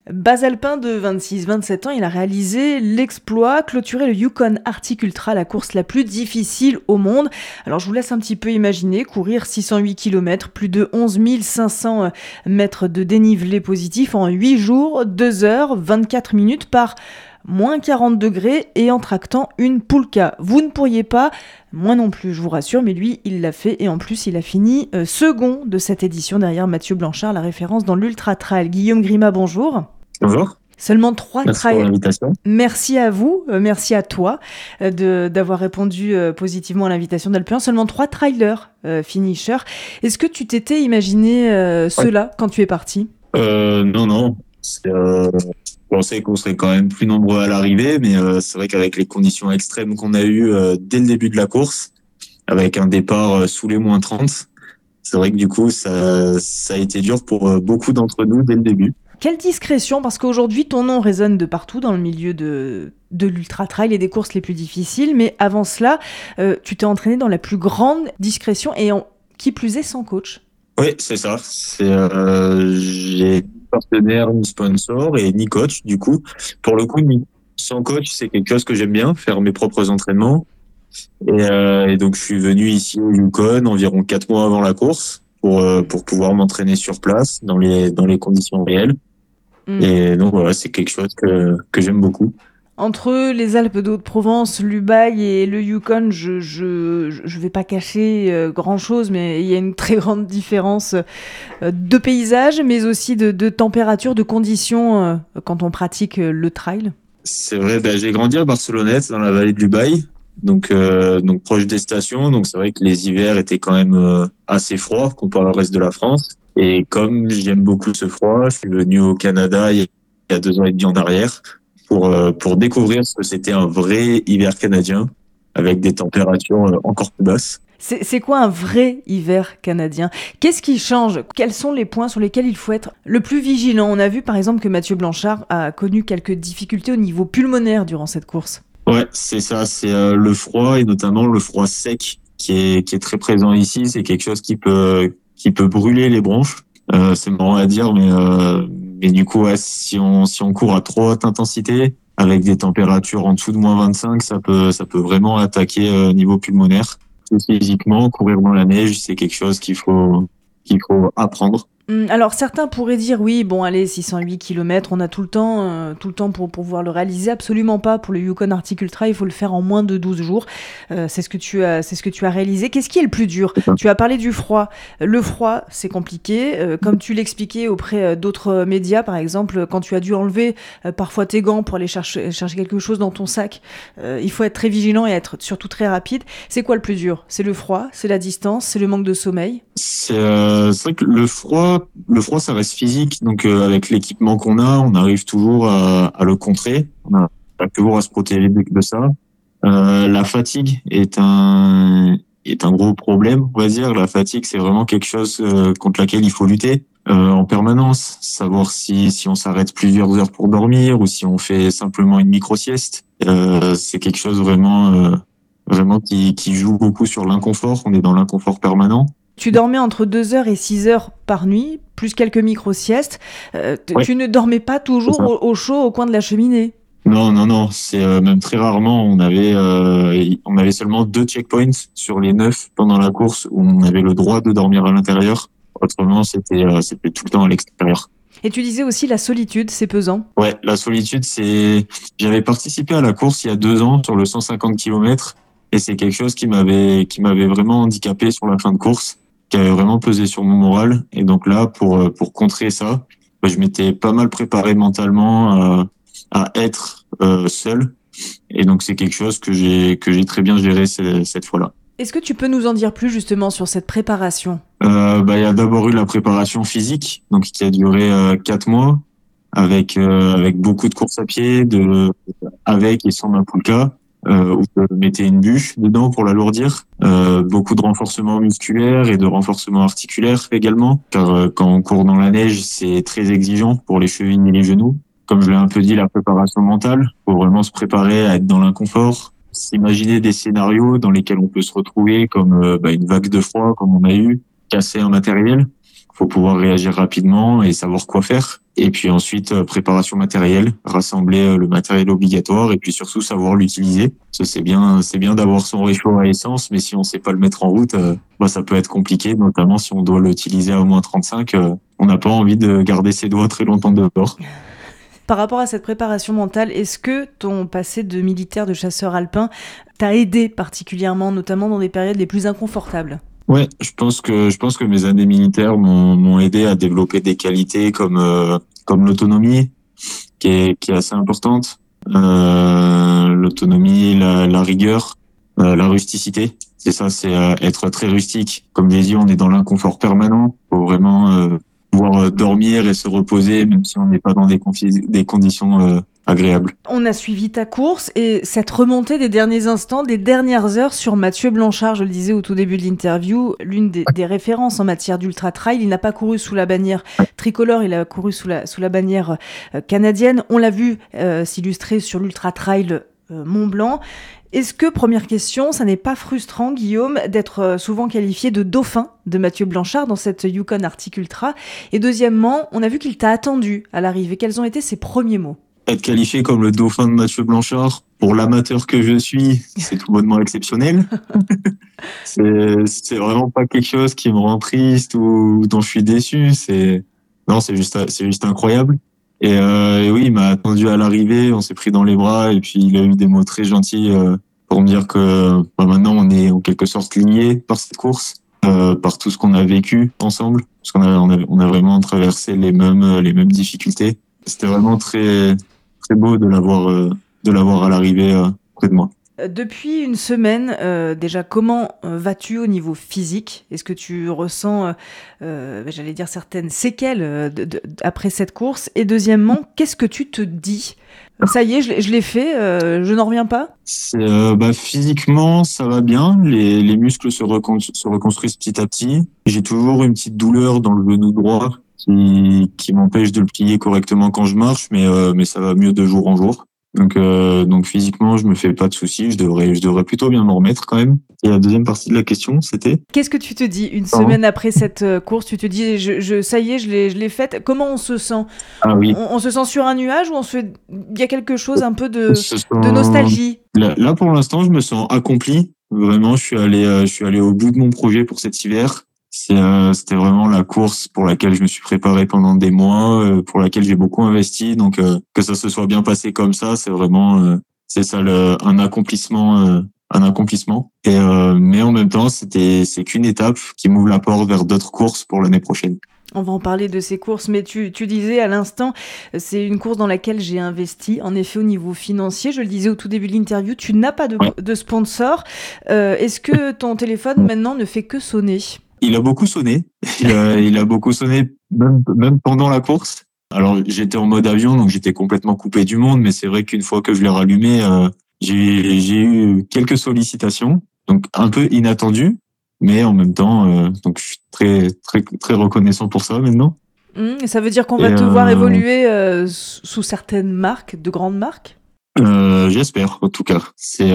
Bas alpin de 26-27 ans, il a réalisé l'exploit, clôturer le Yukon Arctic Ultra, la course la plus difficile au monde. Alors je vous laisse un petit peu imaginer, courir 608 km, plus de 11 500 mètres de dénivelé positif en 8 jours, 2 heures, 24 minutes par moins 40 degrés et en tractant une Poulka. Vous ne pourriez pas, moi non plus je vous rassure, mais lui il l'a fait et en plus il a fini second de cette édition derrière Mathieu Blanchard, la référence dans l'Ultra Trail. Guillaume Grima, bonjour. Bonjour, Seulement 3 merci pour trails. l'invitation. Merci à vous, merci à toi d'avoir répondu positivement à l'invitation d'Alpin. Seulement 3 trailers finishers. Est-ce que tu t'étais imaginé Ouais. cela quand tu es parti ? Non, non, je pensais qu'on serait quand même plus nombreux à l'arrivée, mais c'est vrai qu'avec les conditions extrêmes qu'on a eues dès le début de la course, avec un départ sous les -30, c'est vrai que du coup, ça a été dur pour beaucoup d'entre nous dès le début. Quelle discrétion, parce qu'aujourd'hui ton nom résonne de partout dans le milieu de l'ultra trail et des courses les plus difficiles, mais avant cela, tu t'es entraîné dans la plus grande discrétion et qui plus est sans coach. Oui, c'est ça. J'ai ni partenaire, ni sponsor et ni coach. Du coup, pour le coup, sans coach, c'est quelque chose que j'aime bien, faire mes propres entraînements. Et donc, je suis venu ici au Yukon environ 4 mois avant la course pour pouvoir m'entraîner sur place dans les conditions réelles. Et donc, voilà, c'est quelque chose que j'aime beaucoup. Entre les Alpes de Haute-Provence, l'Ubaye et le Yukon, je vais pas cacher grand-chose, mais il y a une très grande différence de paysage, mais aussi de température, de conditions quand on pratique le trail. C'est vrai, ben, j'ai grandi à Barcelonnette, dans la vallée de l'Ubaye, donc proche des stations. Donc, c'est vrai que les hivers étaient quand même assez froids comparé au reste de la France. Et comme j'aime beaucoup ce froid, je suis venu au Canada il y a 2 ans et demi en arrière pour découvrir ce que c'était un vrai hiver canadien avec des températures encore plus basses. C'est quoi un vrai hiver canadien ? Qu'est-ce qui change ? Quels sont les points sur lesquels il faut être le plus vigilant ? On a vu par exemple que Mathieu Blanchard a connu quelques difficultés au niveau pulmonaire durant cette course. Ouais, c'est ça, c'est le froid et notamment le froid sec qui est très présent ici. C'est quelque chose qui peut brûler les bronches. C'est marrant à dire, mais du coup, ouais, si on court à trop haute intensité avec des températures en dessous de -25, ça peut vraiment attaquer niveau pulmonaire. Et physiquement, courir dans la neige, c'est quelque chose qu'il faut apprendre. Alors certains pourraient dire oui, bon allez, 608 km, on a tout le temps pour pouvoir le réaliser. Absolument pas, pour le Yukon Arctic Ultra, il faut le faire en moins de 12 jours. C'est ce que tu as réalisé. Qu'est-ce qui est le plus dur ? Tu as parlé du froid. Le froid, c'est compliqué. Comme tu l'expliquais auprès d'autres médias, par exemple, quand tu as dû enlever parfois tes gants pour aller chercher quelque chose dans ton sac, il faut être très vigilant et être surtout très rapide. C'est quoi le plus dur ? C'est le froid, c'est la distance, c'est le manque de sommeil ? C'est vrai que le froid, ça reste physique. Donc, avec l'équipement qu'on a, on arrive toujours à le contrer. On a toujours à se protéger de ça. La fatigue est un gros problème, on va dire. La fatigue, c'est vraiment quelque chose contre laquelle il faut lutter en permanence. Savoir si on s'arrête plusieurs heures pour dormir ou si on fait simplement une micro-sieste. C'est quelque chose vraiment qui joue beaucoup sur l'inconfort. On est dans l'inconfort permanent. Tu dormais entre 2 heures et 6 heures par nuit, plus quelques micro-siestes. Ouais, Tu ne dormais pas c'est toujours ça. au chaud au coin de la cheminée. Non, non, non. C'est même très rarement. On avait seulement 2 checkpoints sur les 9 pendant la course où on avait le droit de dormir à l'intérieur. Autrement, c'était tout le temps à l'extérieur. Et tu disais aussi la solitude, c'est pesant. Ouais, la solitude, c'est. J'avais participé à la course il y a 2 ans sur le 150 km et c'est quelque chose qui m'avait vraiment handicapé sur la fin de course, qui avait vraiment pesé sur mon moral. Et donc là, pour contrer ça, bah, je m'étais pas mal préparé mentalement à être seul. Et donc c'est quelque chose que j'ai très bien géré cette fois-là. Est-ce que tu peux nous en dire plus justement sur cette préparation ? Bah, il y a d'abord eu la préparation physique, donc qui a duré 4 mois, avec beaucoup de courses à pied, avec et sans ma poulka, où je mettais une bûche dedans pour l'alourdir. Beaucoup de renforcement musculaire et de renforcement articulaire également, car quand on court dans la neige, c'est très exigeant pour les chevilles et les genoux. Comme je l'ai un peu dit, la préparation mentale, faut vraiment se préparer à être dans l'inconfort, s'imaginer des scénarios dans lesquels on peut se retrouver, comme une vague de froid, comme on a eu, casser un matériel. Faut pouvoir réagir rapidement et savoir quoi faire. Et puis ensuite, préparation matérielle, rassembler le matériel obligatoire et puis surtout savoir l'utiliser. Parce que c'est bien d'avoir son réchaud à essence, mais si on sait pas le mettre en route, ça peut être compliqué, notamment si on doit l'utiliser à moins 35. On n'a pas envie de garder ses doigts très longtemps dehors. Par rapport à cette préparation mentale, est-ce que ton passé de militaire, de chasseur alpin, t'a aidé particulièrement, notamment dans des périodes les plus inconfortables ? Ouais, je pense que mes années militaires m'ont aidé à développer des qualités comme l'autonomie, qui est assez importante, l'autonomie, la rigueur, la rusticité. C'est ça, c'est être très rustique. Comme j'ai dit, on est dans l'inconfort permanent. Faut vraiment pouvoir dormir et se reposer, même si on n'est pas dans des conditions agréable. On a suivi ta course et cette remontée des derniers instants, des dernières heures sur Mathieu Blanchard, je le disais au tout début de l'interview, l'une des références en matière d'ultra trail. Il n'a pas couru sous la bannière tricolore, il a couru sous la bannière canadienne. On l'a vu s'illustrer sur l'ultra trail Mont Blanc. Est-ce que, première question, ça n'est pas frustrant, Guillaume, d'être souvent qualifié de dauphin de Mathieu Blanchard dans cette Yukon Arctic Ultra ? Et deuxièmement, on a vu qu'il t'a attendu à l'arrivée. Quels ont été ses premiers mots ? Être qualifié comme le dauphin de Mathieu Blanchard, pour l'amateur que je suis, c'est tout bonnement exceptionnel. C'est vraiment pas quelque chose qui me rend triste ou dont je suis déçu. Non, c'est juste incroyable. Et oui, il m'a attendu à l'arrivée, on s'est pris dans les bras et puis il a eu des mots très gentils pour me dire que maintenant on est en quelque sorte liés par cette course, par tout ce qu'on a vécu ensemble, parce on a vraiment traversé les mêmes difficultés. C'était vraiment très beau de l'avoir à l'arrivée près de moi. Depuis une semaine, déjà, comment vas-tu au niveau physique ? Est-ce que tu ressens, j'allais dire, certaines séquelles après cette course ? Et deuxièmement, qu'est-ce que tu te dis ? Ça y est, je l'ai fait, je n'en reviens pas ? Physiquement, ça va bien. Les muscles se reconstruisent petit à petit. J'ai toujours une petite douleur dans le genou droit qui m'empêche de le plier correctement quand je marche, mais ça va mieux de jour en jour. Donc physiquement, je me fais pas de soucis. Je devrais plutôt bien m'en remettre quand même. Et la deuxième partie de la question, c'était? Qu'est-ce que tu te dis une semaine après cette course ? Tu te dis, ça y est, je l'ai faite. Comment on se sent ? Ah oui. On se sent sur un nuage ou il y a quelque chose un peu de nostalgie ? Là, pour l'instant, je me sens accompli. Vraiment, je suis allé au bout de mon projet pour cet hiver. C'était vraiment la course pour laquelle je me suis préparé pendant des mois, pour laquelle j'ai beaucoup investi. Donc que ça se soit bien passé comme ça, c'est vraiment un accomplissement. Mais en même temps, c'est qu'une étape qui m'ouvre la porte vers d'autres courses pour l'année prochaine. On va en parler de ces courses, mais tu disais à l'instant, c'est une course dans laquelle j'ai investi. En effet, au niveau financier, je le disais au tout début de l'interview, tu n'as pas de sponsor. Est-ce que ton téléphone maintenant ne fait que sonner ? Il a beaucoup sonné. Il a beaucoup sonné même pendant la course. Alors j'étais en mode avion, donc j'étais complètement coupé du monde. Mais c'est vrai qu'une fois que je l'ai rallumé, j'ai eu quelques sollicitations, donc un peu inattendues, mais en même temps, donc je suis très très très reconnaissant pour ça maintenant. Ça veut dire qu'on va te voir évoluer sous certaines marques, de grandes marques ? J'espère, en tout cas. C'est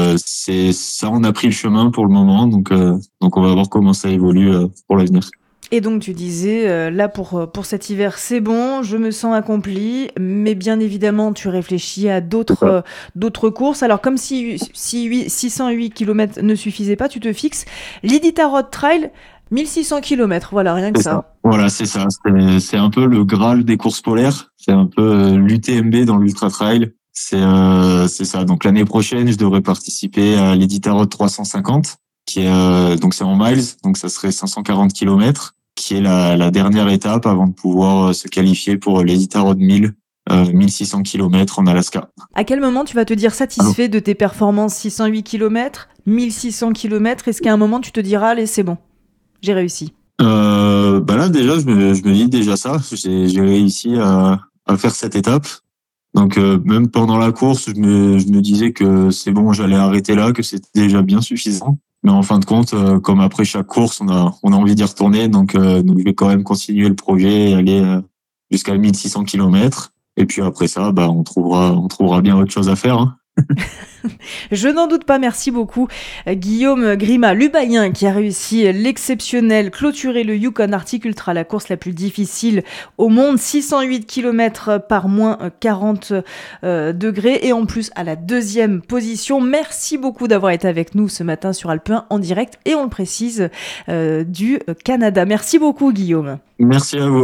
ça, on a pris le chemin pour le moment, donc on va voir comment ça évolue pour l'avenir. Et donc tu disais, là pour cet hiver c'est bon, je me sens accompli, mais bien évidemment tu réfléchis à d'autres courses. Alors comme si 608 km ne suffisaient pas, tu te fixes l'Iditarod Trail 1600 km, voilà, rien que ça. Voilà, c'est ça. C'est un peu le Graal des courses polaires. C'est un peu l'UTMB dans l'Ultra Trail. C'est ça. Donc l'année prochaine, je devrais participer à l'Iditarod 350, qui est donc c'est en miles, donc ça serait 540 km, qui est la dernière étape avant de pouvoir se qualifier pour l'Iditarod 1000, 1600 km en Alaska. À quel moment tu vas te dire satisfait de tes performances 608 km, 1600 km ? Est-ce qu'à un moment tu te diras allez c'est bon, j'ai réussi ? Là déjà je me dis déjà ça, j'ai réussi à faire cette étape. Donc même pendant la course, je me disais que c'est bon, j'allais arrêter là, que c'était déjà bien suffisant. Mais en fin de compte, comme après chaque course, on a envie d'y retourner, donc je vais quand même continuer le projet et aller jusqu'à 1600 km. Et puis après ça, on trouvera bien autre chose à faire. Hein. Je n'en doute pas, merci beaucoup. Guillaume Grima-Lubayen qui a réussi l'exceptionnel clôturer le Yukon Arctic Ultra, la course la plus difficile au monde, 608 km par moins 40 degrés et en plus à la deuxième position. Merci beaucoup d'avoir été avec nous ce matin sur Alpe 1 en direct et on le précise du Canada. Merci beaucoup Guillaume. Merci à vous.